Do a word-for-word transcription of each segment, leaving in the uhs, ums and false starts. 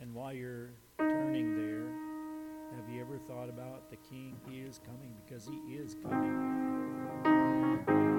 And while you're turning there, have you ever thought about the King? He is coming because he is coming.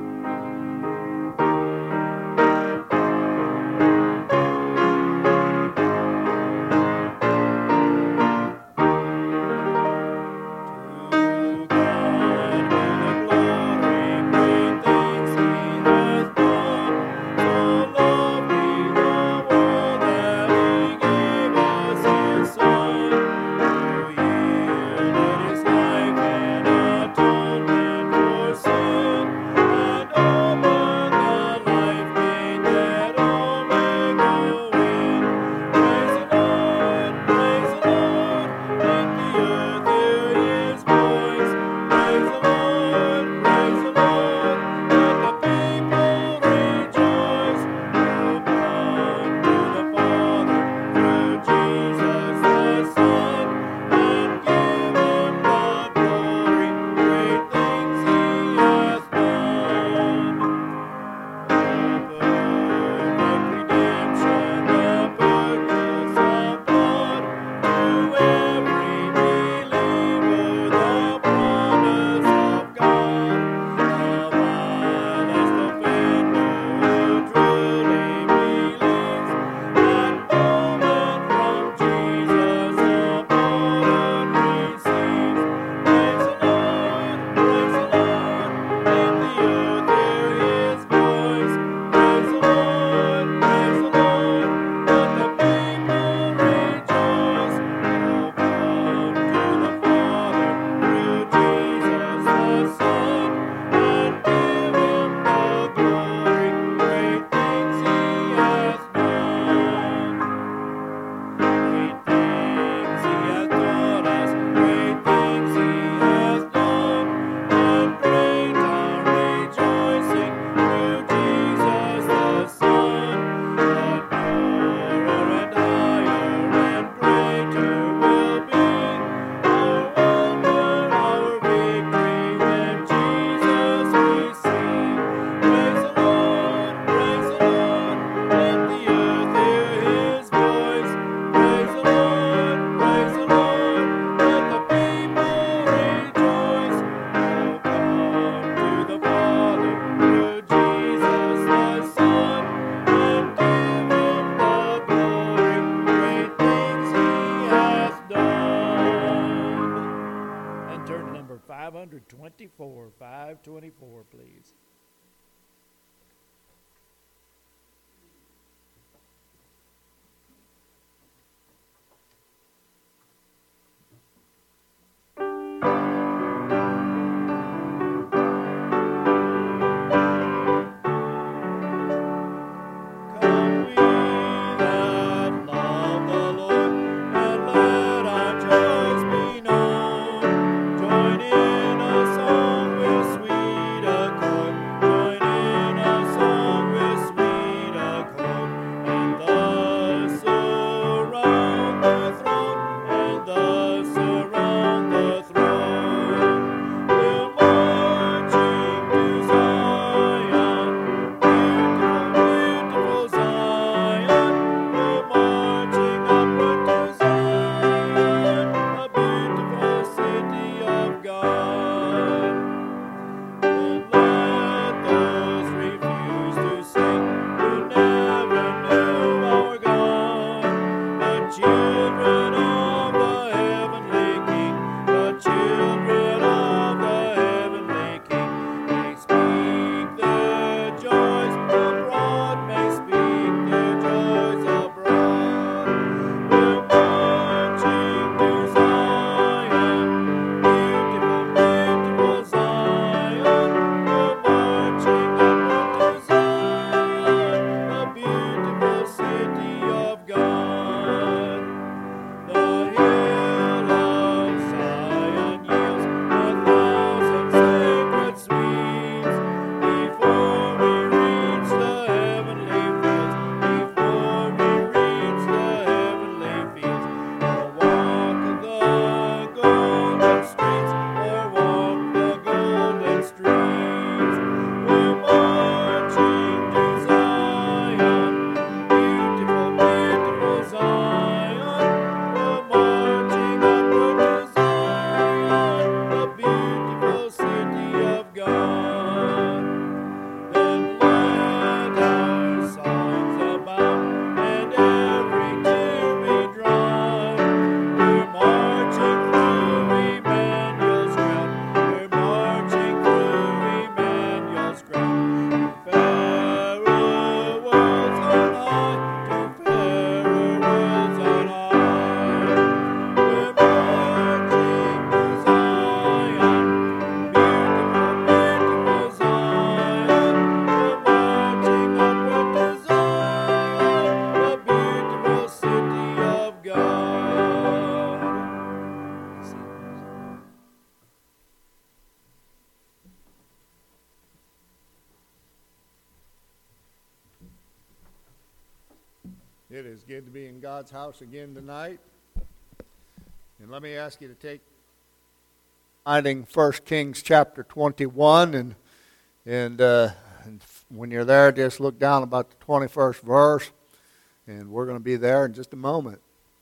It is good to be in God's house again tonight. And let me ask you to take finding First Kings chapter twenty-one, and and, uh, and when you're there, just look down about the twenty-first verse, and we're going to be there in just a moment.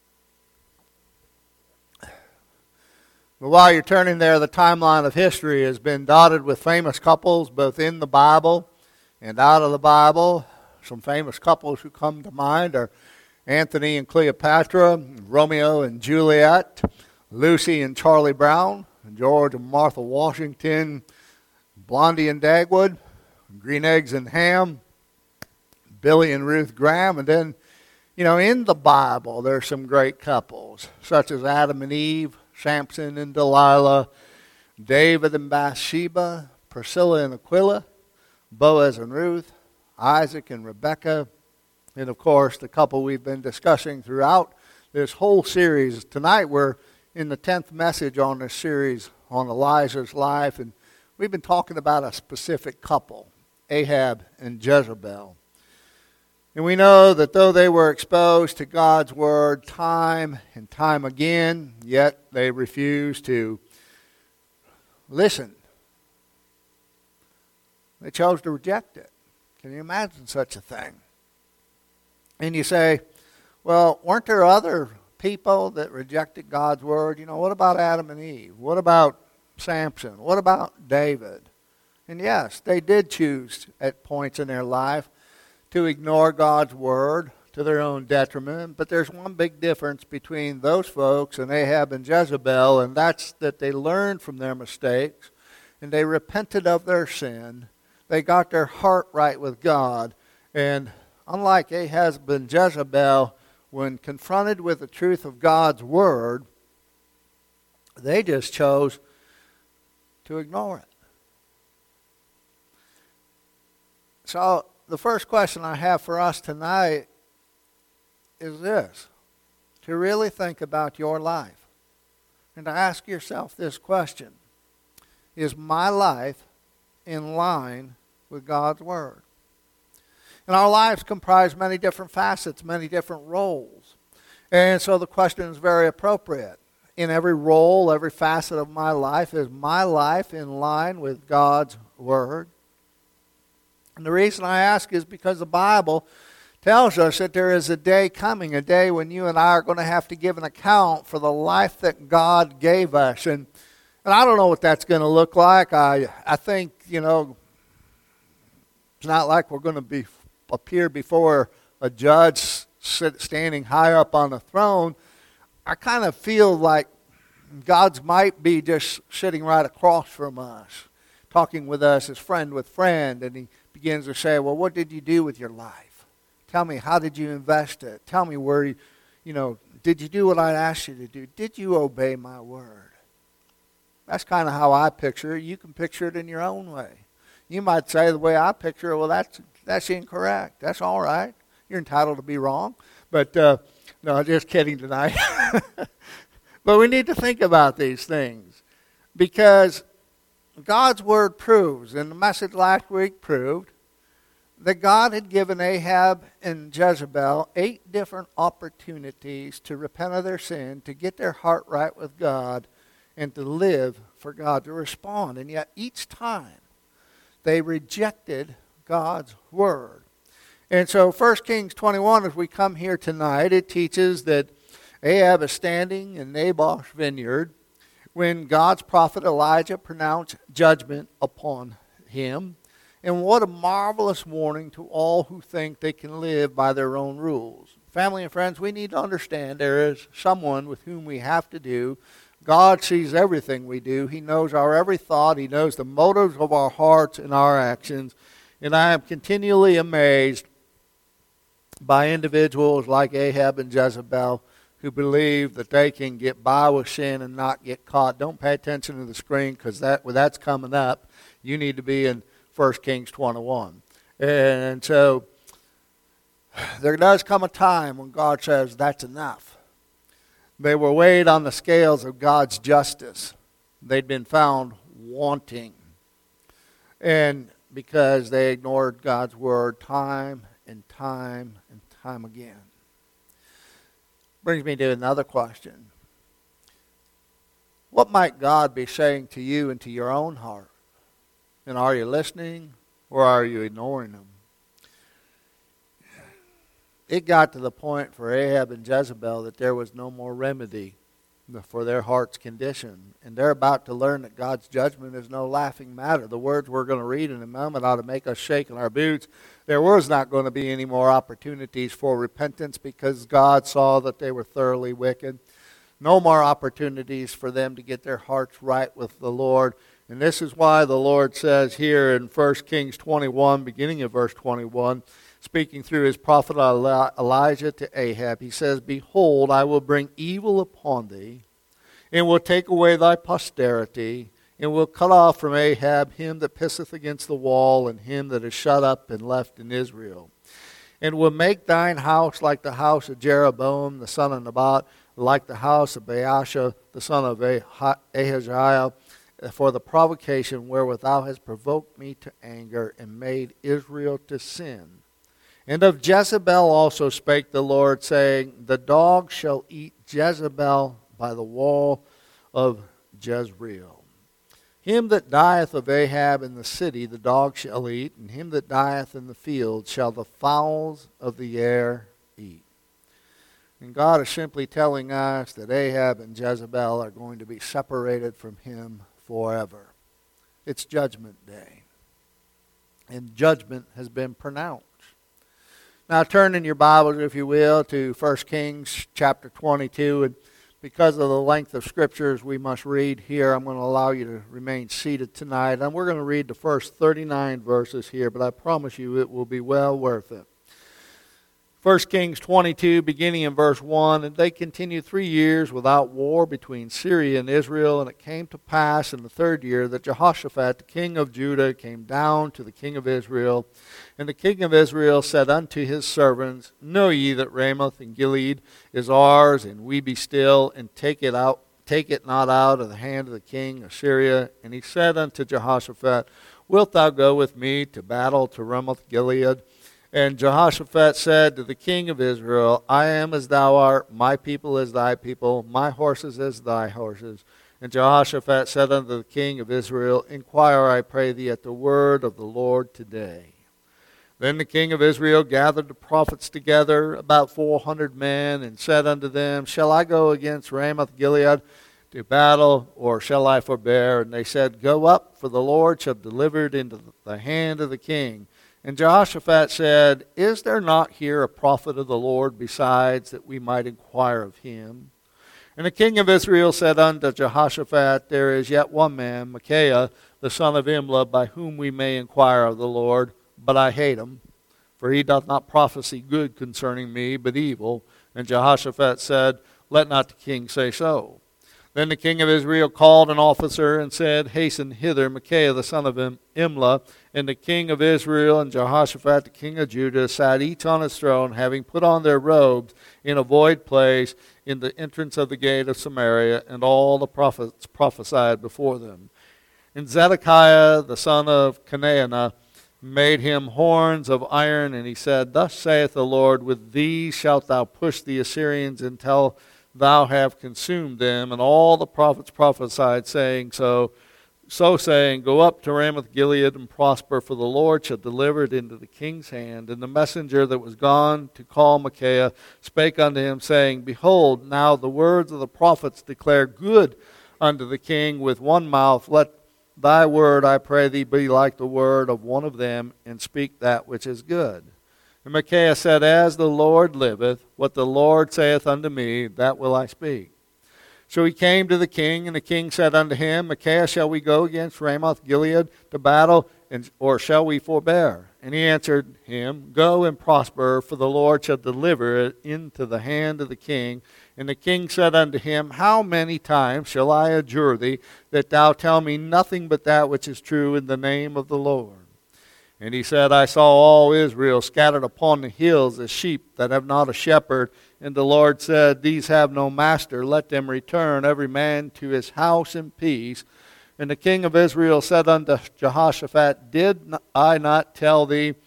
But while you're turning there, the timeline of history has been dotted with famous couples, both in the Bible and out of the Bible. Some famous couples who come to mind are Anthony and Cleopatra, Romeo and Juliet, Lucy and Charlie Brown, George and Martha Washington, Blondie and Dagwood, Green Eggs and Ham, Billy and Ruth Graham. And then, you know, in the Bible, there's some great couples, such as Adam and Eve, Samson and Delilah, David and Bathsheba, Priscilla and Aquila, Boaz and Ruth, Isaac and Rebekah, and of course the couple we've been discussing throughout this whole series. Tonight we're in the tenth message on this series on Elijah's life, and we've been talking about a specific couple, Ahab and Jezebel. And we know that though they were exposed to God's word time and time again, yet they refused to listen. They chose to reject it. Can you imagine such a thing? And you say, well, weren't there other people that rejected God's word? You know, what about Adam and Eve? What about Samson? What about David? And yes, they did choose at points in their life to ignore God's word to their own detriment. But there's one big difference between those folks and Ahab and Jezebel, and that's that they learned from their mistakes and they repented of their sin. They got their heart right with God. And unlike Ahab and Jezebel, when confronted with the truth of God's word, they just chose to ignore it. So the first question I have for us tonight is this: to really think about your life and to ask yourself this question: is my life in line with God's word? And our lives comprise many different facets, many different roles. And so the question is very appropriate. In every role, every facet of my life, is my life in line with God's word? And the reason I ask is because the Bible tells us that there is a day coming, a day when you and I are going to have to give an account for the life that God gave us. And, and I don't know what that's going to look like. I, I think, you know, it's not like we're going to be appear before a judge sit, standing high up on the throne. I kind of feel like God's might be just sitting right across from us, talking with us as friend with friend, and he begins to say, well, what did you do with your life? Tell me, how did you invest it? Tell me where, you, you know, did you do what I asked you to do? Did you obey my word? That's kind of how I picture it. You can picture it in your own way. You might say the way I picture it, well, that's that's incorrect. That's all right. You're entitled to be wrong. But, uh, no, just kidding tonight. But we need to think about these things because God's word proves, and the message last week proved, that God had given Ahab and Jezebel eight different opportunities to repent of their sin, to get their heart right with God, and to live for God, to respond. And yet each time they rejected God's word. And so First Kings twenty-one, as we come here tonight, it teaches that Ahab is standing in Naboth's vineyard when God's prophet Elijah pronounced judgment upon him. And what a marvelous warning to all who think they can live by their own rules. Family and friends, we need to understand there is someone with whom we have to do. God sees everything we do. He knows our every thought. He knows the motives of our hearts and our actions. And I am continually amazed by individuals like Ahab and Jezebel who believe that they can get by with sin and not get caught. Don't pay attention to the screen because that, well, that's coming up. You need to be in First Kings twenty-one. And so there does come a time when God says that's enough. They were weighed on the scales of God's justice. They'd been found wanting. And because they ignored God's word time and time and time again. Brings me to another question. What might God be saying to you and to your own heart? And are you listening or are you ignoring Him? It got to the point for Ahab and Jezebel that there was no more remedy for their heart's condition. And they're about to learn that God's judgment is no laughing matter. The words we're going to read in a moment ought to make us shake in our boots. There was not going to be any more opportunities for repentance because God saw that they were thoroughly wicked. No more opportunities for them to get their hearts right with the Lord. And this is why the Lord says here in First Kings twenty-one, beginning of verse twenty-one, speaking through his prophet Elijah to Ahab, he says, "Behold, I will bring evil upon thee, and will take away thy posterity, and will cut off from Ahab him that pisseth against the wall, and him that is shut up and left in Israel. And will make thine house like the house of Jeroboam the son of Nebat, like the house of Baasha the son of Ahaziah, for the provocation wherewith thou hast provoked me to anger, and made Israel to sin. And of Jezebel also spake the Lord, saying, The dog shall eat Jezebel by the wall of Jezreel. Him that dieth of Ahab in the city the dog shall eat, and him that dieth in the field shall the fowls of the air eat." And God is simply telling us that Ahab and Jezebel are going to be separated from him forever. It's judgment day. And judgment has been pronounced. Now turn in your Bibles, if you will, to First Kings chapter twenty-two. And because of the length of scriptures we must read here, I'm going to allow you to remain seated tonight. And we're going to read the first thirty-nine verses here, but I promise you it will be well worth it. First Kings twenty-two, beginning in verse one, "And they continued three years without war between Syria and Israel. And it came to pass in the third year that Jehoshaphat, the king of Judah, came down to the king of Israel. And the king of Israel said unto his servants, Know ye that Ramoth in Gilead is ours, and we be still, and take it out, take it not out of the hand of the king of Syria? And he said unto Jehoshaphat, Wilt thou go with me to battle to Ramoth Gilead? And Jehoshaphat said to the king of Israel, I am as thou art, my people as thy people, my horses as thy horses. And Jehoshaphat said unto the king of Israel, Inquire, I pray thee, at the word of the Lord today. Then the king of Israel gathered the prophets together, about four hundred men, and said unto them, Shall I go against Ramoth Gilead to battle, or shall I forbear? And they said, Go up, for the Lord shall deliver it into the hand of the king. And Jehoshaphat said, Is there not here a prophet of the Lord besides, that we might inquire of him? And the king of Israel said unto Jehoshaphat, There is yet one man, Micaiah, the son of Imlah, by whom we may inquire of the Lord, but I hate him, for he doth not prophesy good concerning me, but evil. And Jehoshaphat said, Let not the king say so. Then the king of Israel called an officer and said, Hasten hither Micaiah the son of Imlah. And the king of Israel and Jehoshaphat the king of Judah sat each on his throne, having put on their robes in a void place in the entrance of the gate of Samaria, and all the prophets prophesied before them. And Zedekiah the son of Chenaanah made him horns of iron, and he said, Thus saith the Lord, With these shalt thou push the Assyrians until thou have consumed them. And all the prophets prophesied, saying so, so saying, Go up to Ramoth Gilead and prosper, for the Lord shall deliver it into the king's hand. And the messenger that was gone to call Micaiah spake unto him, saying, Behold, now the words of the prophets declare good unto the king with one mouth. Let thy word, I pray thee, be like the word of one of them, and speak that which is good. And Micaiah said, As the Lord liveth, what the Lord saith unto me, that will I speak. So he came to the king, and the king said unto him, Micaiah, shall we go against Ramoth Gilead to battle, and, or shall we forbear? And he answered him, Go and prosper, for the Lord shall deliver it into the hand of the king. And the king said unto him, How many times shall I adjure thee, that thou tell me nothing but that which is true in the name of the Lord? And he said, I saw all Israel scattered upon the hills as sheep that have not a shepherd. And the Lord said, These have no master. Let them return every man to his house in peace. And the king of Israel said unto Jehoshaphat, Did I not tell thee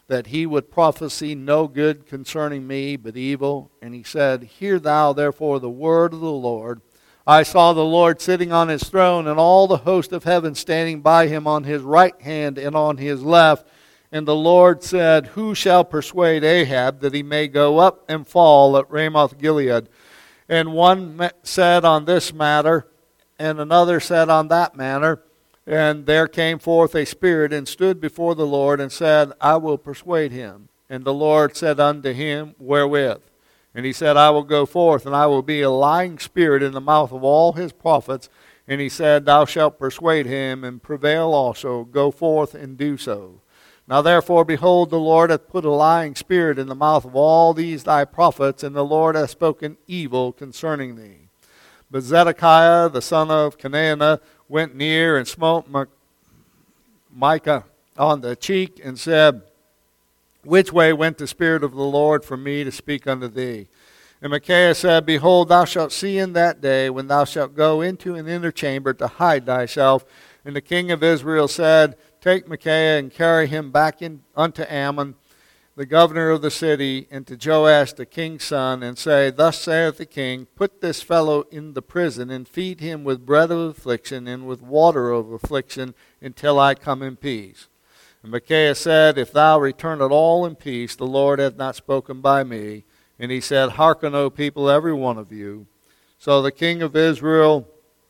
that he would prophesy no good concerning me, but evil. And he said, Hear thou therefore the word of the Lord. I saw the Lord sitting on his throne, and all the host of heaven standing by him on his right hand and on his left. And the Lord said, Who shall persuade Ahab that he may go up and fall at Ramoth Gilead? And one said on this matter, and another said on that matter. And there came forth a spirit and stood before the Lord and said, I will persuade him. And the Lord said unto him, Wherewith? And he said, I will go forth, and I will be a lying spirit in the mouth of all his prophets. And he said, Thou shalt persuade him, and prevail also. Go forth and do so. Now therefore, behold, the Lord hath put a lying spirit in the mouth of all these thy prophets, and the Lord hath spoken evil concerning thee. But Zedekiah, the son of Chenaanah, went near and smote Micah on the cheek, and said, Which way went the Spirit of the Lord from me to speak unto thee? And Micaiah said, Behold, thou shalt see in that day, when thou shalt go into an inner chamber to hide thyself. And the king of Israel said, Take Micaiah and carry him back in unto Ammon, the governor of the city, and to Joash the king's son, and say, Thus saith the king, Put this fellow in the prison, and feed him with bread of affliction, and with water of affliction, until I come in peace. And Micaiah said, If thou return at all in peace, the Lord hath not spoken by me. And he said, Hearken, O people, every one of you. So the king of Israel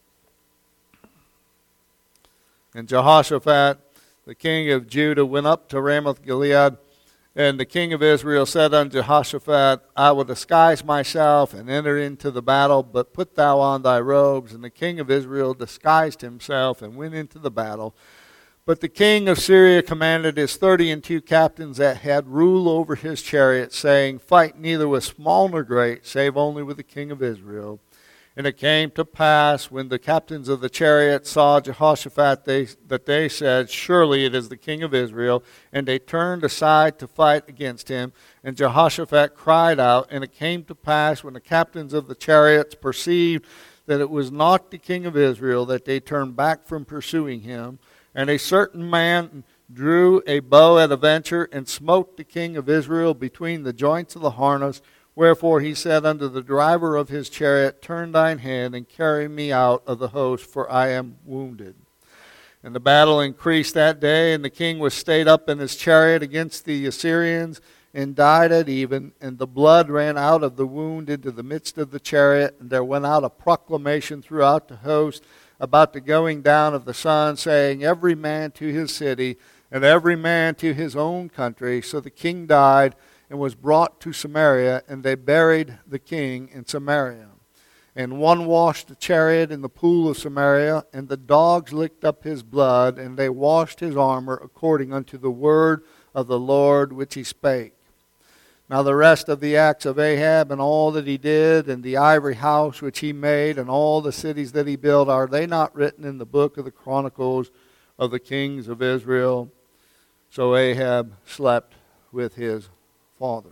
and Jehoshaphat, the king of Judah, went up to Ramoth Gilead. And the king of Israel said unto Jehoshaphat, I will disguise myself and enter into the battle, but put thou on thy robes. And the king of Israel disguised himself and went into the battle. But the king of Syria commanded his thirty and two captains that had rule over his chariot, saying, Fight neither with small nor great, save only with the king of Israel. And it came to pass, when the captains of the chariot saw Jehoshaphat, they, that they said, Surely it is the king of Israel. And they turned aside to fight against him. And Jehoshaphat cried out. And it came to pass, when the captains of the chariots perceived that it was not the king of Israel, that they turned back from pursuing him. And a certain man drew a bow at a venture, and smote the king of Israel between the joints of the harness. Wherefore he said unto the driver of his chariot, Turn thine hand, and carry me out of the host, for I am wounded. And the battle increased that day, and the king was stayed up in his chariot against the Assyrians, and died at even. And the blood ran out of the wound into the midst of the chariot, and there went out a proclamation throughout the host about the going down of the sun, saying, Every man to his city, and every man to his own country. So the king died, and was brought to Samaria, and they buried the king in Samaria. And one washed the chariot in the pool of Samaria, and the dogs licked up his blood, and they washed his armor according unto the word of the Lord which he spake. Now the rest of the acts of Ahab, and all that he did, and the ivory house which he made, and all the cities that he built, are they not written in the book of the Chronicles of the kings of Israel? So Ahab slept with his fathers.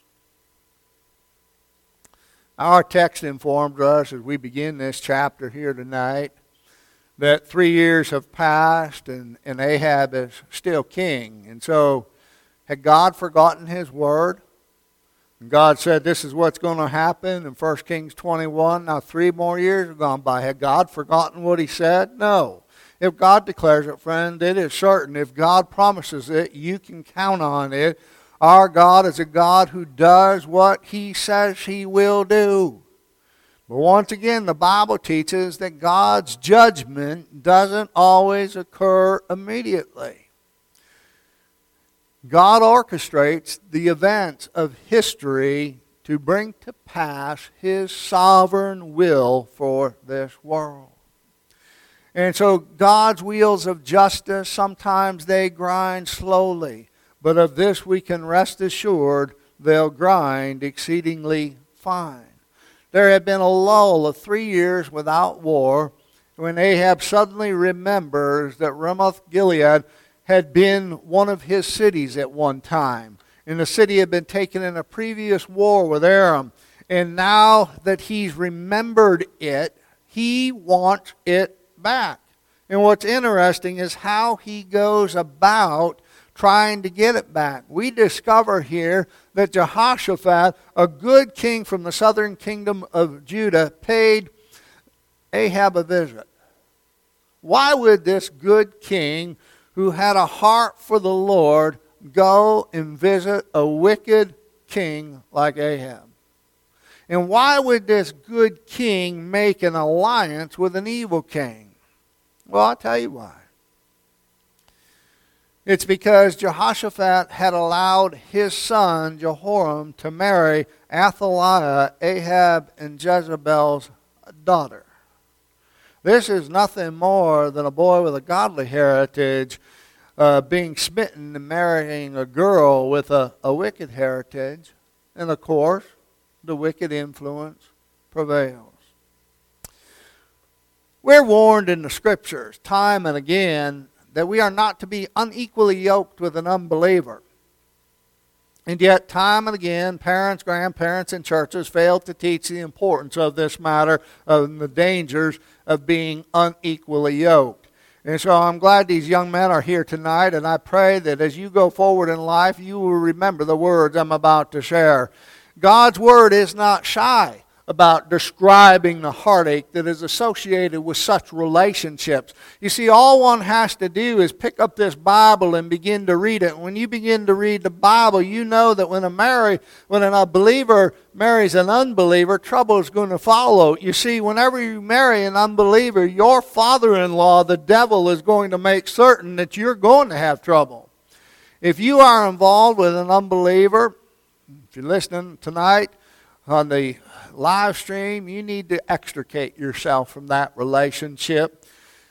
Our text informed us as we begin this chapter here tonight that three years have passed and, and Ahab is still king. And so had God forgotten his word? And God said this is what's going to happen in First Kings twenty-one. Now three more years have gone by. Had God forgotten what he said? No. If God declares it, friend, it is certain. If God promises it, you can count on it. Our God is a God who does what he says he will do. But once again, the Bible teaches that God's judgment doesn't always occur immediately. God orchestrates the events of history to bring to pass his sovereign will for this world. And so God's wheels of justice, sometimes they grind slowly. But of this we can rest assured, they'll grind exceedingly fine. There had been a lull of three years without war when Ahab suddenly remembers that Ramoth Gilead had been one of his cities at one time. And the city had been taken in a previous war with Aram. And now that he's remembered it, he wants it back. And what's interesting is how he goes about trying to get it back. We discover here that Jehoshaphat, a good king from the southern kingdom of Judah, paid Ahab a visit. Why would this good king, who had a heart for the Lord, go and visit a wicked king like Ahab? And why would this good king make an alliance with an evil king? Well, I'll tell you why. It's because Jehoshaphat had allowed his son Jehoram to marry Athaliah, Ahab and Jezebel's daughter. This is nothing more than a boy with a godly heritage uh, being smitten and marrying a girl with a, a wicked heritage. And of course, the wicked influence prevails. We're warned in the Scriptures time and again that we are not to be unequally yoked with an unbeliever. And yet, time and again, parents, grandparents, and churches fail to teach the importance of this matter, of the dangers of being unequally yoked. And so I'm glad these young men are here tonight, and I pray that as you go forward in life, you will remember the words I'm about to share. God's Word is not shy about describing the heartache that is associated with such relationships. You see, all one has to do is pick up this Bible and begin to read it. When you begin to read the Bible, you know that when a marry, when a believer marries an unbeliever, trouble is going to follow. You see, whenever you marry an unbeliever, your father-in-law, the devil, is going to make certain that you're going to have trouble. If you are involved with an unbeliever, if you're listening tonight on the live stream, you need to extricate yourself from that relationship.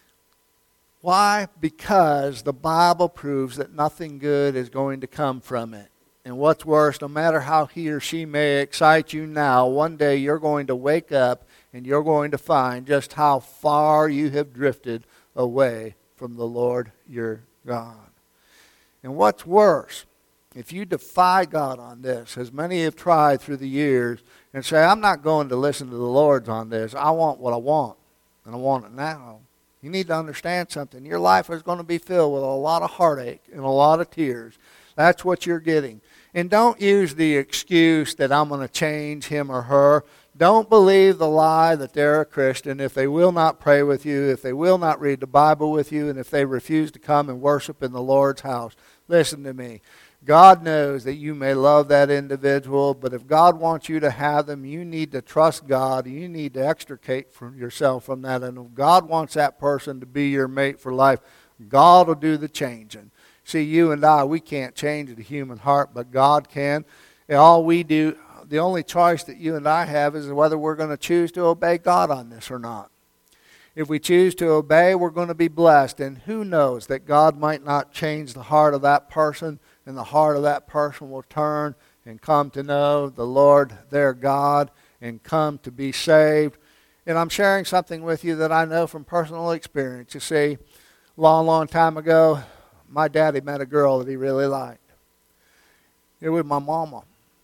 Why? Because the Bible proves that nothing good is going to come from it. And what's worse, no matter how he or she may excite you now, one day you're going to wake up and you're going to find just how far you have drifted away from the Lord your God. And what's worse, if you defy God on this, as many have tried through the years, and say, I'm not going to listen to the Lord on this. I want what I want, and I want it now. You need to understand something. Your life is going to be filled with a lot of heartache and a lot of tears. That's what you're getting. And don't use the excuse that I'm going to change him or her. Don't believe the lie that they're a Christian if they will not pray with you, if they will not read the Bible with you, and if they refuse to come and worship in the Lord's house. Listen to me. God knows that you may love that individual, but if God wants you to have them, you need to trust God. You need to extricate from yourself from that. And if God wants that person to be your mate for life, God will do the changing. See, you and I, we can't change the human heart, but God can. And all we do, the only choice that you and I have is whether we're going to choose to obey God on this or not. If we choose to obey, we're going to be blessed. And who knows that God might not change the heart of that person, and the heart of that person will turn and come to know the Lord their God and come to be saved. And I'm sharing something with you that I know from personal experience. You see, a long, long time ago, my daddy met a girl that he really liked. It was my mama.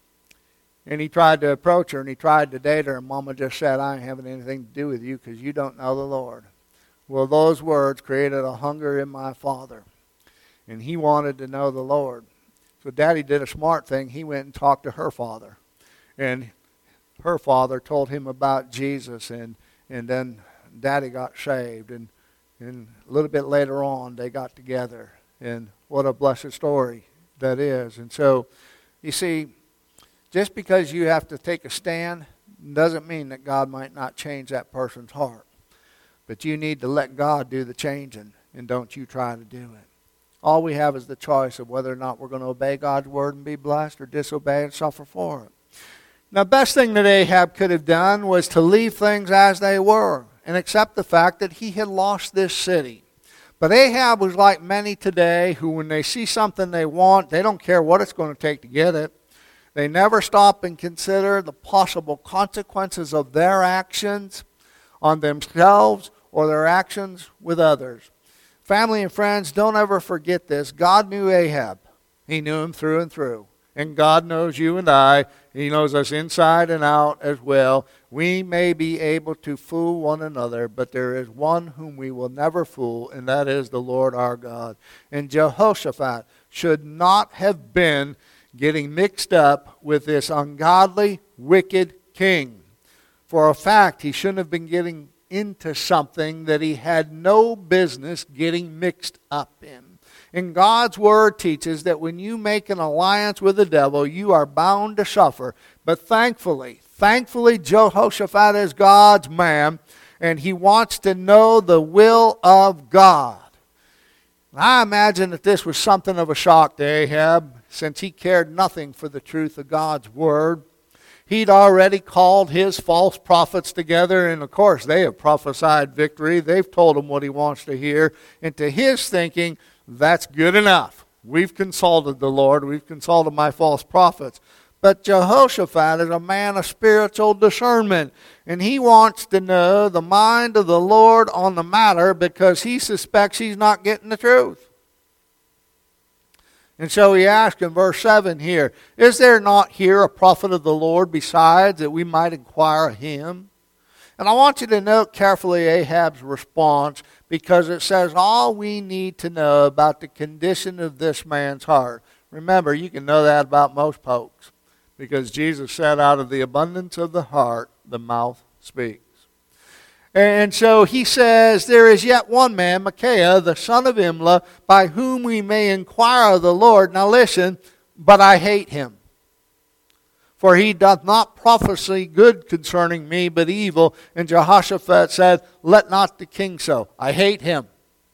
And he tried to approach her and he tried to date her, and Mama just said, I ain't having anything to do with you because you don't know the Lord. Well, those words created a hunger in my father, and he wanted to know the Lord. So Daddy did a smart thing. He went and talked to her father. And her father told him about Jesus, and, and then Daddy got saved. And, and a little bit later on, they got together. And what a blessed story that is. And so, you see, just because you have to take a stand doesn't mean that God might not change that person's heart. But you need to let God do the changing, and don't you try to do it. All we have is the choice of whether or not we're going to obey God's word and be blessed, or disobey and suffer for it. Now, the best thing that Ahab could have done was to leave things as they were and accept the fact that he had lost this city. But Ahab was like many today who, when they see something they want, they don't care what it's going to take to get it. They never stop and consider the possible consequences of their actions on themselves or their actions with others. Family and friends, don't ever forget this. God knew Ahab. He knew him through and through. And God knows you and I. He knows us inside and out as well. We may be able to fool one another, but there is one whom we will never fool, and that is the Lord our God. And Jehoshaphat should not have been getting mixed up with this ungodly, wicked king. For a fact, he shouldn't have been getting into something that he had no business getting mixed up in. And God's Word teaches that when you make an alliance with the devil, you are bound to suffer. But thankfully, thankfully, Jehoshaphat is God's man, and he wants to know the will of God. I imagine that this was something of a shock to Ahab, since he cared nothing for the truth of God's Word. He'd already called his false prophets together, and of course they have prophesied victory. They've told him what he wants to hear. And to his thinking, that's good enough. We've consulted the Lord. We've consulted my false prophets. But Jehoshaphat is a man of spiritual discernment, and he wants to know the mind of the Lord on the matter because he suspects he's not getting the truth. And so he asked in verse seven here, is there not here a prophet of the Lord besides, that we might inquire of him? And I want you to note carefully Ahab's response, because it says all we need to know about the condition of this man's heart. Remember, you can know that about most folks, because Jesus said, out of the abundance of the heart, the mouth speaks. And so he says, there is yet one man, Micaiah, the son of Imlah, by whom we may inquire of the Lord. Now listen, but I hate him. For he doth not prophesy good concerning me, but evil. And Jehoshaphat said, let not the king so. I hate him.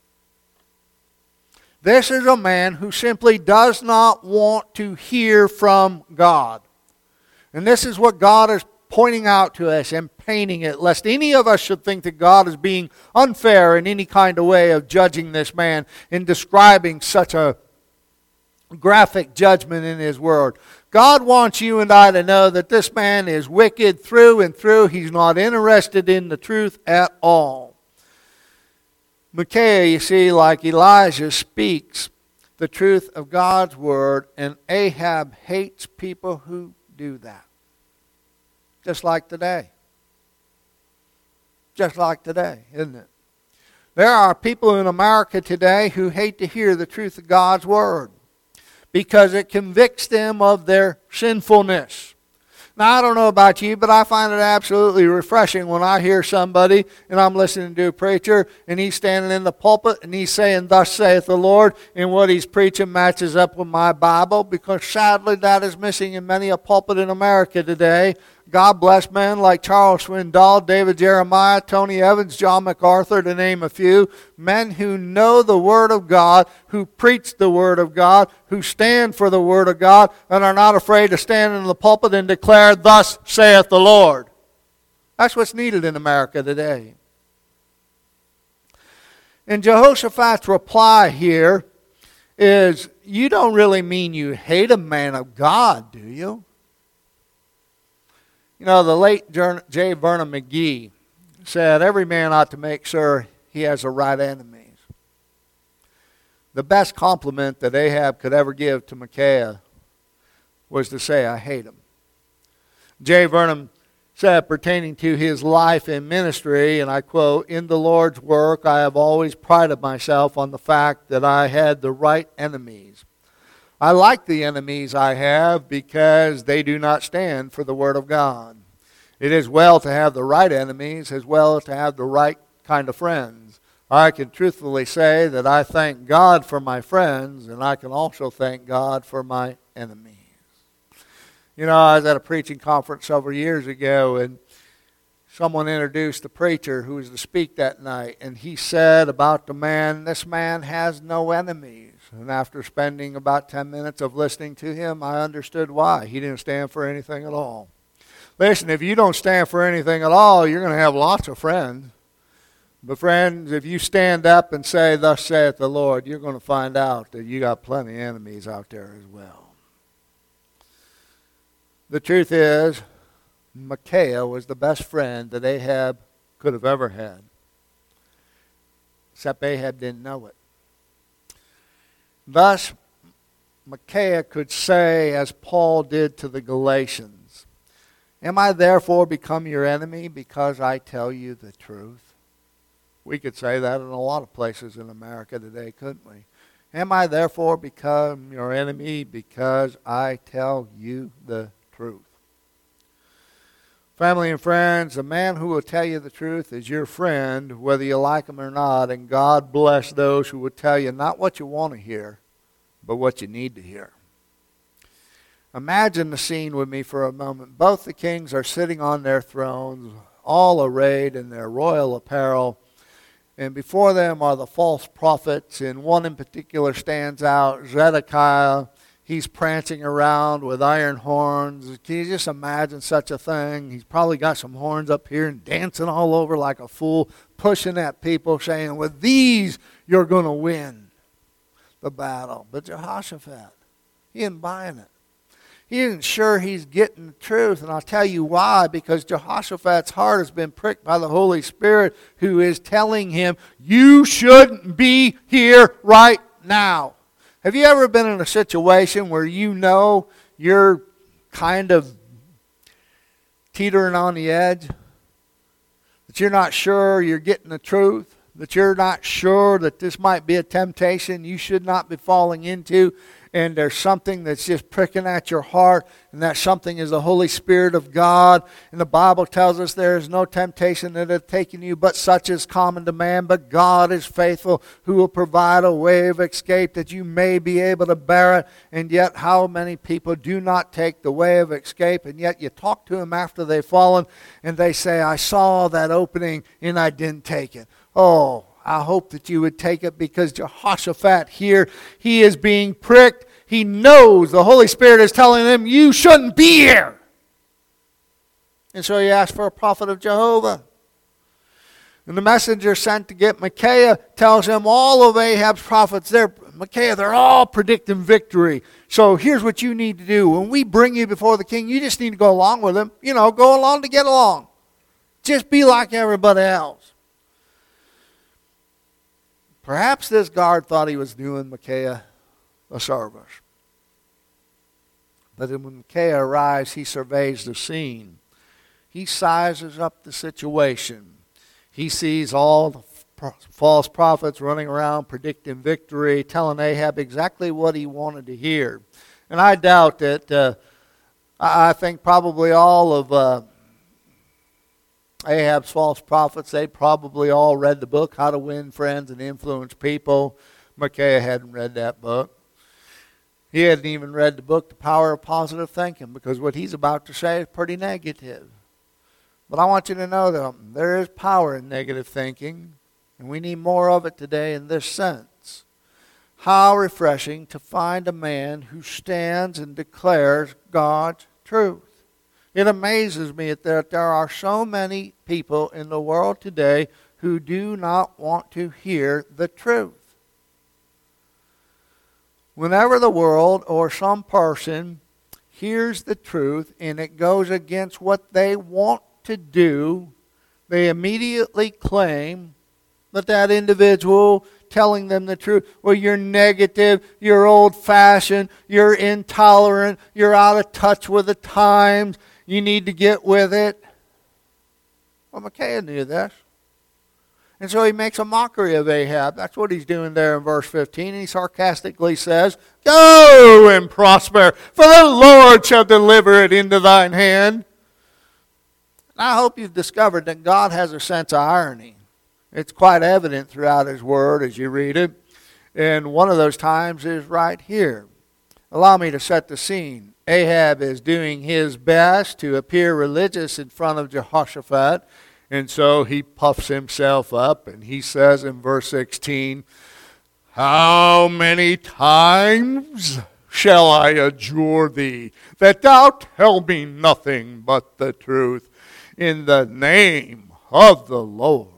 This is a man who simply does not want to hear from God. And this is what God is pointing out to us and painting it, lest any of us should think that God is being unfair in any kind of way of judging this man in describing such a graphic judgment in His Word. God wants you and I to know that this man is wicked through and through. He's not interested in the truth at all. Micaiah, you see, like Elijah, speaks the truth of God's Word, and Ahab hates people who do that. Just like today. Just like today, isn't it? There are people in America today who hate to hear the truth of God's Word, because it convicts them of their sinfulness. Now, I don't know about you, but I find it absolutely refreshing when I hear somebody, and I'm listening to a preacher, and he's standing in the pulpit, and he's saying, thus saith the Lord, and what he's preaching matches up with my Bible, because sadly that is missing in many a pulpit in America today. God bless men like Charles Swindoll, David Jeremiah, Tony Evans, John MacArthur, to name a few. Men who know the Word of God, who preach the Word of God, who stand for the Word of God, and are not afraid to stand in the pulpit and declare, thus saith the Lord. That's what's needed in America today. And Jehoshaphat's reply here is, you don't really mean you hate a man of God, do you? You know, the late J. Vernon McGee said every man ought to make sure he has the right enemies. The best compliment that Ahab could ever give to Micaiah was to say, I hate him. J. Vernon said, pertaining to his life and ministry, and I quote, in the Lord's work I have always prided myself on the fact that I had the right enemies. I like the enemies I have because they do not stand for the Word of God. It is well to have the right enemies as well as to have the right kind of friends. I can truthfully say that I thank God for my friends, and I can also thank God for my enemies. You know, I was at a preaching conference several years ago, and someone introduced the preacher who was to speak that night, and he said about the man, this man has no enemies. And after spending about ten minutes of listening to him, I understood why. He didn't stand for anything at all. Listen, if you don't stand for anything at all, you're going to have lots of friends. But friends, if you stand up and say, thus saith the Lord, you're going to find out that you got plenty of enemies out there as well. The truth is, Micaiah was the best friend that Ahab could have ever had. Except Ahab didn't know it. Thus, Micaiah could say, as Paul did to the Galatians, am I therefore become your enemy because I tell you the truth? We could say that in a lot of places in America today, couldn't we? Am I therefore become your enemy because I tell you the truth? Family and friends, a man who will tell you the truth is your friend, whether you like him or not, and God bless those who will tell you not what you want to hear, but what you need to hear. Imagine the scene with me for a moment. Both the kings are sitting on their thrones, all arrayed in their royal apparel, and before them are the false prophets, and one in particular stands out, Zedekiah. He's prancing around with iron horns. Can you just imagine such a thing? He's probably got some horns up here and dancing all over like a fool, pushing at people, saying, with these you're going to win the battle. But Jehoshaphat, he isn't buying it. He isn't sure he's getting the truth. And I'll tell you why. Because Jehoshaphat's heart has been pricked by the Holy Spirit, who is telling him, you shouldn't be here right now. Have you ever been in a situation where you know you're kind of teetering on the edge? That you're not sure you're getting the truth? That you're not sure that this might be a temptation you should not be falling into? And there's something that's just pricking at your heart, and that something is the Holy Spirit of God. And the Bible tells us there is no temptation that hath taken you, but such is common to man. But God is faithful, who will provide a way of escape that you may be able to bear it. And yet how many people do not take the way of escape, and yet you talk to them after they've fallen, and they say, I saw that opening and I didn't take it. Oh, I hope that you would take it, because Jehoshaphat here, he is being pricked. He knows the Holy Spirit is telling him, you shouldn't be here. And so he asked for a prophet of Jehovah. And the messenger sent to get Micaiah tells him all of Ahab's prophets, they're, Micaiah, they're all predicting victory. So here's what you need to do. When we bring you before the king, you just need to go along with him. You know, go along to get along. Just be like everybody else. Perhaps this guard thought he was doing Micaiah a service. But when Micaiah arrives, he surveys the scene. He sizes up the situation. He sees all the false prophets running around predicting victory, telling Ahab exactly what he wanted to hear. And I doubt that, uh, I think probably all of uh, Ahab's false prophets, they probably all read the book, How to Win Friends and Influence People. Micaiah hadn't read that book. He hadn't even read the book, The Power of Positive Thinking, because what he's about to say is pretty negative. But I want you to know that there is power in negative thinking, and we need more of it today in this sense. How refreshing to find a man who stands and declares God's truth. It amazes me that there are so many people in the world today who do not want to hear the truth. Whenever the world or some person hears the truth and it goes against what they want to do, they immediately claim that that individual telling them the truth, well, you're negative, you're old-fashioned, you're intolerant, you're out of touch with the times, you need to get with it. Well, Micaiah knew this. And so he makes a mockery of Ahab. That's what he's doing there in verse fifteen. He sarcastically says, go and prosper, for the Lord shall deliver it into thine hand. And I hope you've discovered that God has a sense of irony. It's quite evident throughout his word as you read it. And one of those times is right here. Allow me to set the scene. Ahab is doing his best to appear religious in front of Jehoshaphat. And so he puffs himself up and he says in verse sixteen, how many times shall I adjure thee that thou tell me nothing but the truth in the name of the Lord?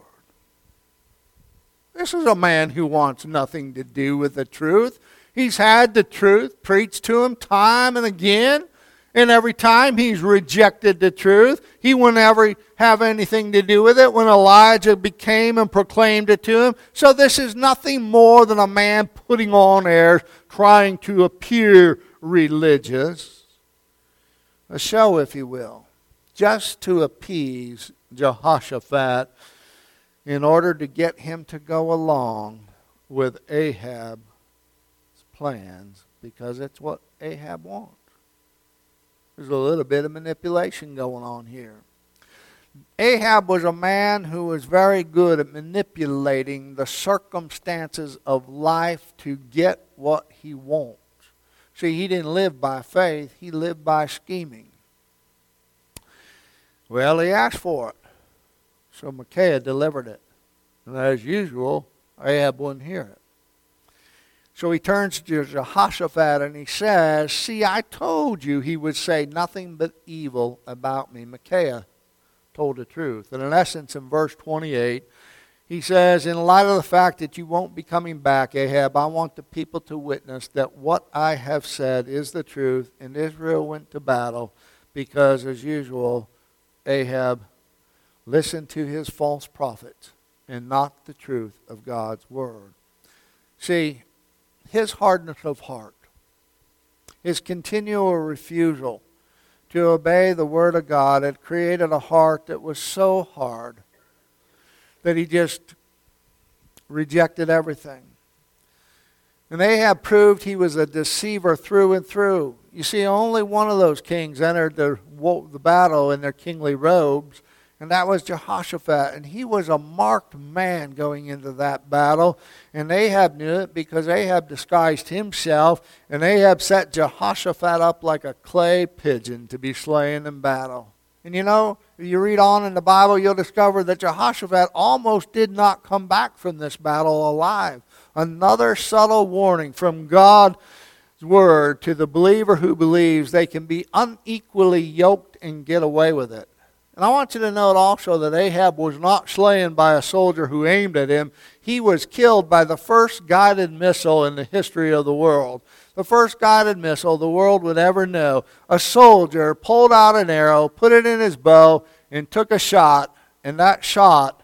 This is a man who wants nothing to do with the truth. He's had the truth preached to him time and again. And every time he's rejected the truth, he wouldn't ever have anything to do with it when Elijah became and proclaimed it to him. So this is nothing more than a man putting on airs, trying to appear religious. A show, if you will, just to appease Jehoshaphat in order to get him to go along with Ahab's plans, because it's what Ahab wants. There's a little bit of manipulation going on here. Ahab was a man who was very good at manipulating the circumstances of life to get what he wants. See, he didn't live by faith, he lived by scheming. Well, he asked for it. So Micaiah delivered it. And as usual, Ahab wouldn't hear it. So he turns to Jehoshaphat and he says, see, I told you he would say nothing but evil about me. Micaiah told the truth. And in essence, in verse twenty-eight, he says, in light of the fact that you won't be coming back, Ahab, I want the people to witness that what I have said is the truth. And Israel went to battle because, as usual, Ahab listened to his false prophets and not the truth of God's word. See, his hardness of heart, his continual refusal to obey the word of God had created a heart that was so hard that he just rejected everything. And Ahab proved he was a deceiver through and through. You see, only one of those kings entered the, the battle in their kingly robes, and that was Jehoshaphat. And he was a marked man going into that battle. And Ahab knew it because Ahab disguised himself. And Ahab set Jehoshaphat up like a clay pigeon to be slain in battle. And you know, if you read on in the Bible, you'll discover that Jehoshaphat almost did not come back from this battle alive. Another subtle warning from God's word to the believer who believes they can be unequally yoked and get away with it. And I want you to note also that Ahab was not slain by a soldier who aimed at him. He was killed by the first guided missile in the history of the world. The first guided missile the world would ever know. A soldier pulled out an arrow, put it in his bow, and took a shot. And that shot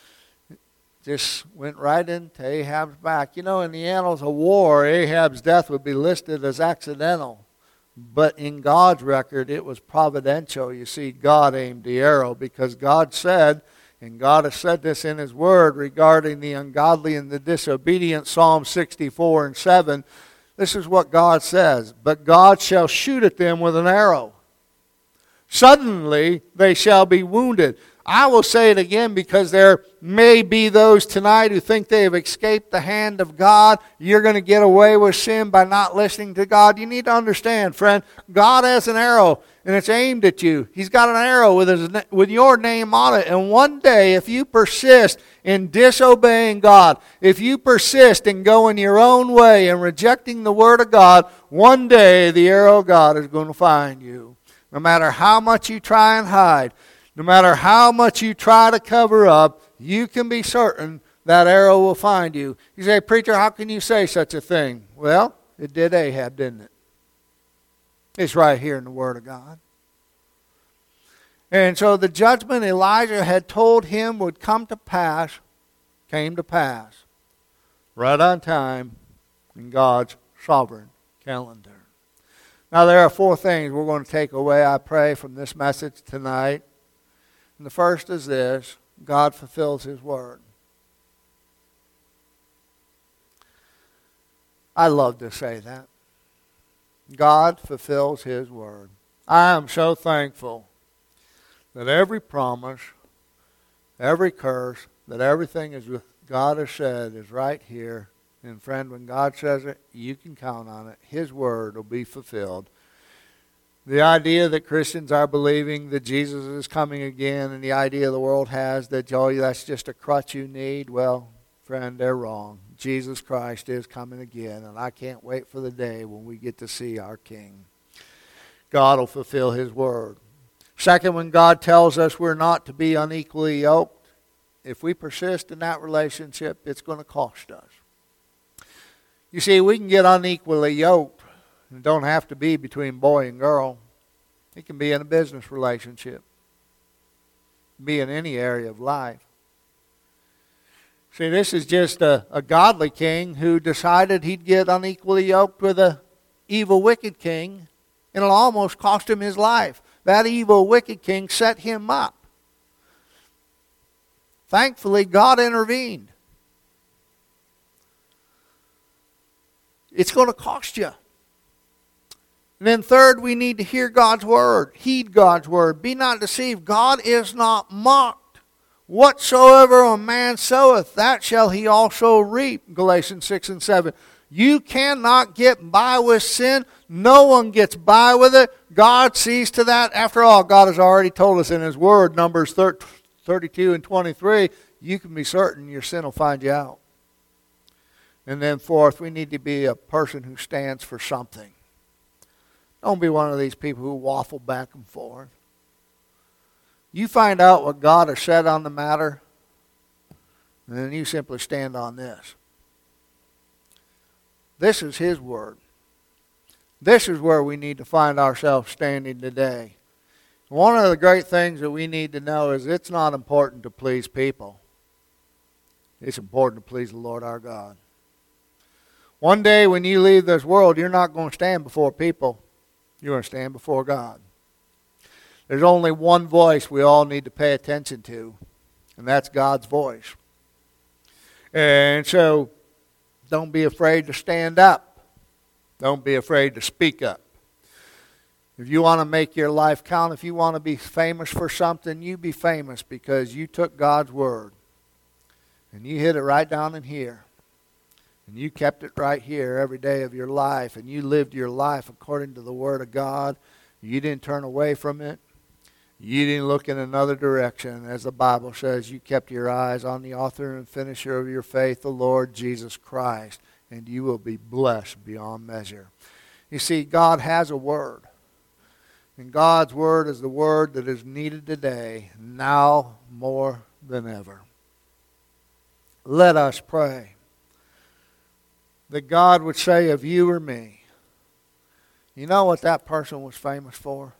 just went right into Ahab's back. You know, in the annals of war, Ahab's death would be listed as accidental. But in God's record, it was providential. You see, God aimed the arrow because God said, and God has said this in His Word regarding the ungodly and the disobedient, Psalm sixty-four and seven. This is what God says. But God shall shoot at them with an arrow. Suddenly they shall be wounded. I will say it again because there may be those tonight who think they have escaped the hand of God. You're going to get away with sin by not listening to God. You need to understand, friend, God has an arrow and it's aimed at you. He's got an arrow with, his, with your name on it. And one day, if you persist in disobeying God, if you persist in going your own way and rejecting the Word of God, one day the arrow of God is going to find you. No matter how much you try and hide, no matter how much you try to cover up, you can be certain that arrow will find you. You say, preacher, how can you say such a thing? Well, it did Ahab, didn't it? It's right here in the Word of God. And so the judgment Elijah had told him would come to pass, came to pass, right on time in God's sovereign calendar. Now there are four things we're going to take away, I pray, from this message tonight. And the first is this: God fulfills His Word. I love to say that. God fulfills His Word. I am so thankful that every promise, every curse, that everything is God has said is right here. And friend, when God says it, you can count on it. His Word will be fulfilled. The idea that Christians are believing that Jesus is coming again, and the idea the world has that, oh, that's just a crutch you need, well, friend, they're wrong. Jesus Christ is coming again, and I can't wait for the day when we get to see our King. God will fulfill His Word. Second, when God tells us we're not to be unequally yoked, if we persist in that relationship, it's going to cost us. You see, we can get unequally yoked. It don't have to be between boy and girl. It can be in a business relationship. Be in any area of life. See, this is just a, a godly king who decided he'd get unequally yoked with a evil, wicked king, and it'll almost cost him his life. That evil, wicked king set him up. Thankfully, God intervened. It's going to cost you. And then third, we need to hear God's word. Heed God's word. Be not deceived. God is not mocked. Whatsoever a man soweth, that shall he also reap. Galatians six and seven. You cannot get by with sin. No one gets by with it. God sees to that. After all, God has already told us in His word, Numbers thirty-two and twenty-three, you can be certain your sin will find you out. And then fourth, we need to be a person who stands for something. Don't be one of these people who waffle back and forth. You find out what God has said on the matter, and then you simply stand on this. This is His word. This is where we need to find ourselves standing today. One of the great things that we need to know is it's not important to please people. It's important to please the Lord our God. One day when you leave this world, you're not going to stand before people. You're going to stand before God. There's only one voice we all need to pay attention to, and that's God's voice. And so, don't be afraid to stand up. Don't be afraid to speak up. If you want to make your life count, if you want to be famous for something, you be famous because you took God's word and you hit it right down in here. And you kept it right here every day of your life, and you lived your life according to the word of God. You didn't turn away from it. You didn't look in another direction. As the Bible says, you kept your eyes on the author and finisher of your faith, the Lord Jesus Christ, and you will be blessed beyond measure. You see, God has a word. And God's word is the word that is needed today, now more than ever. Let us pray that God would say of you or me, you know what that person was famous for?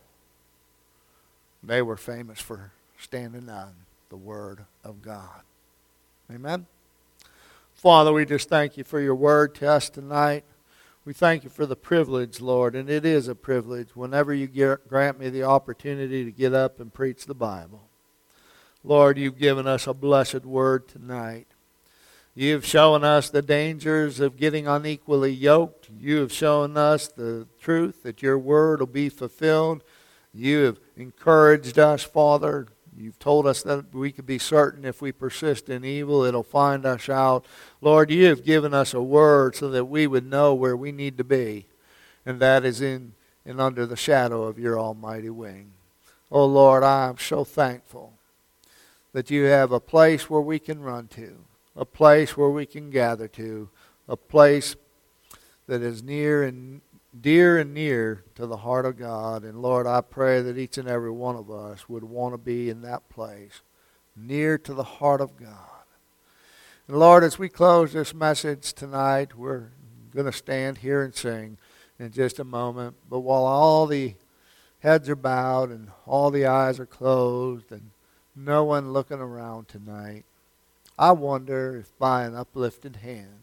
They were famous for standing on the word of God. Amen? Father, we just thank you for your word to us tonight. We thank you for the privilege, Lord, and it is a privilege whenever you get, grant me the opportunity to get up and preach the Bible. Lord, you've given us a blessed word tonight. You've shown us the dangers of getting unequally yoked. You have shown us the truth that your word will be fulfilled. You have encouraged us, Father. You've told us that we can be certain if we persist in evil, it'll find us out. Lord, you have given us a word so that we would know where we need to be, and that is in and under the shadow of your almighty wing. Oh, Lord, I am so thankful that you have a place where we can run to, a place where we can gather to, a place that is near and dear and near to the heart of God. And Lord, I pray that each and every one of us would want to be in that place, near to the heart of God. And Lord, as we close this message tonight, we're going to stand here and sing in just a moment. But while all the heads are bowed and all the eyes are closed and no one looking around tonight, I wonder if by an uplifted hand,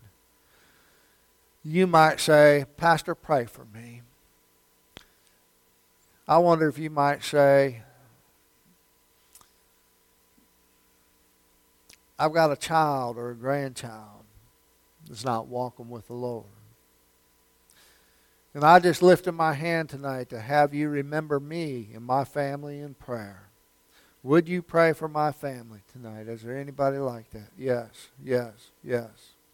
you might say, Pastor, pray for me. I wonder if you might say, I've got a child or a grandchild that's not walking with the Lord. And I just lifted my hand tonight to have you remember me and my family in prayer. Would you pray for my family tonight? Is there anybody like that? Yes, yes, yes.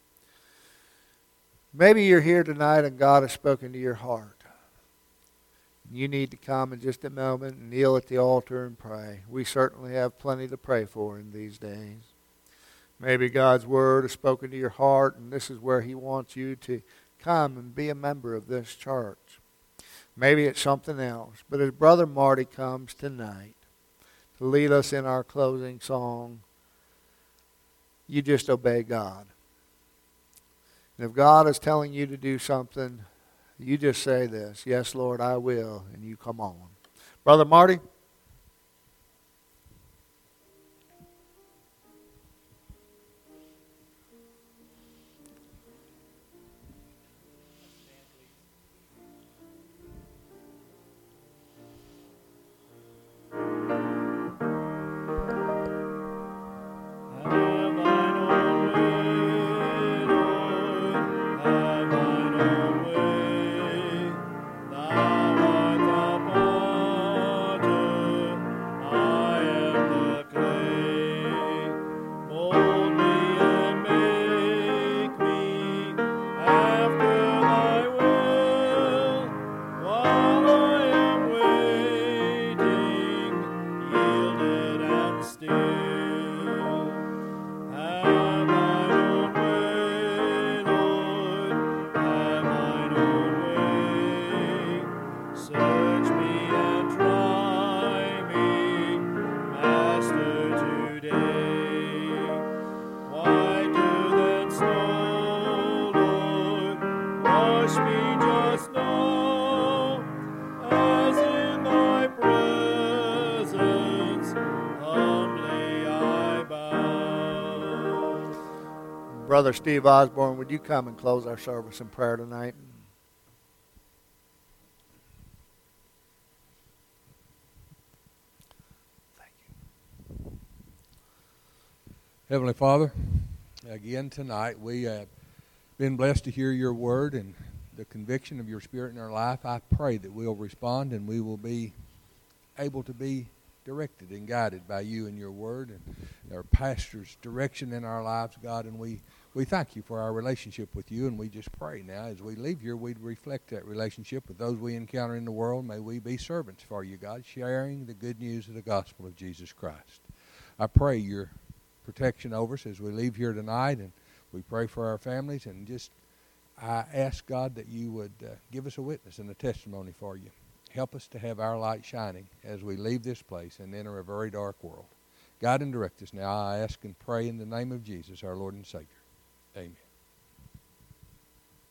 Maybe you're here tonight and God has spoken to your heart. You need to come in just a moment and kneel at the altar and pray. We certainly have plenty to pray for in these days. Maybe God's word has spoken to your heart and this is where He wants you to come and be a member of this church. Maybe it's something else. But as Brother Marty comes tonight to lead us in our closing song, you just obey God. And if God is telling you to do something, you just say this, yes, Lord, I will, and you come on. Brother Marty? Brother Steve Osborne, would you come and close our service in prayer tonight? Thank you. Heavenly Father, again tonight we have been blessed to hear your word and the conviction of your Spirit in our life. I pray that we'll respond and we will be able to be directed and guided by you and your word and our pastor's direction in our lives, God, and we We thank you for our relationship with you, and we just pray now as we leave here, we'd reflect that relationship with those we encounter in the world. May we be servants for you, God, sharing the good news of the gospel of Jesus Christ. I pray your protection over us as we leave here tonight, and we pray for our families, and just I ask, God, that you would uh, give us a witness and a testimony for you. Help us to have our light shining as we leave this place and enter a very dark world. Guide and direct us now, I ask and pray in the name of Jesus, our Lord and Savior. Amen.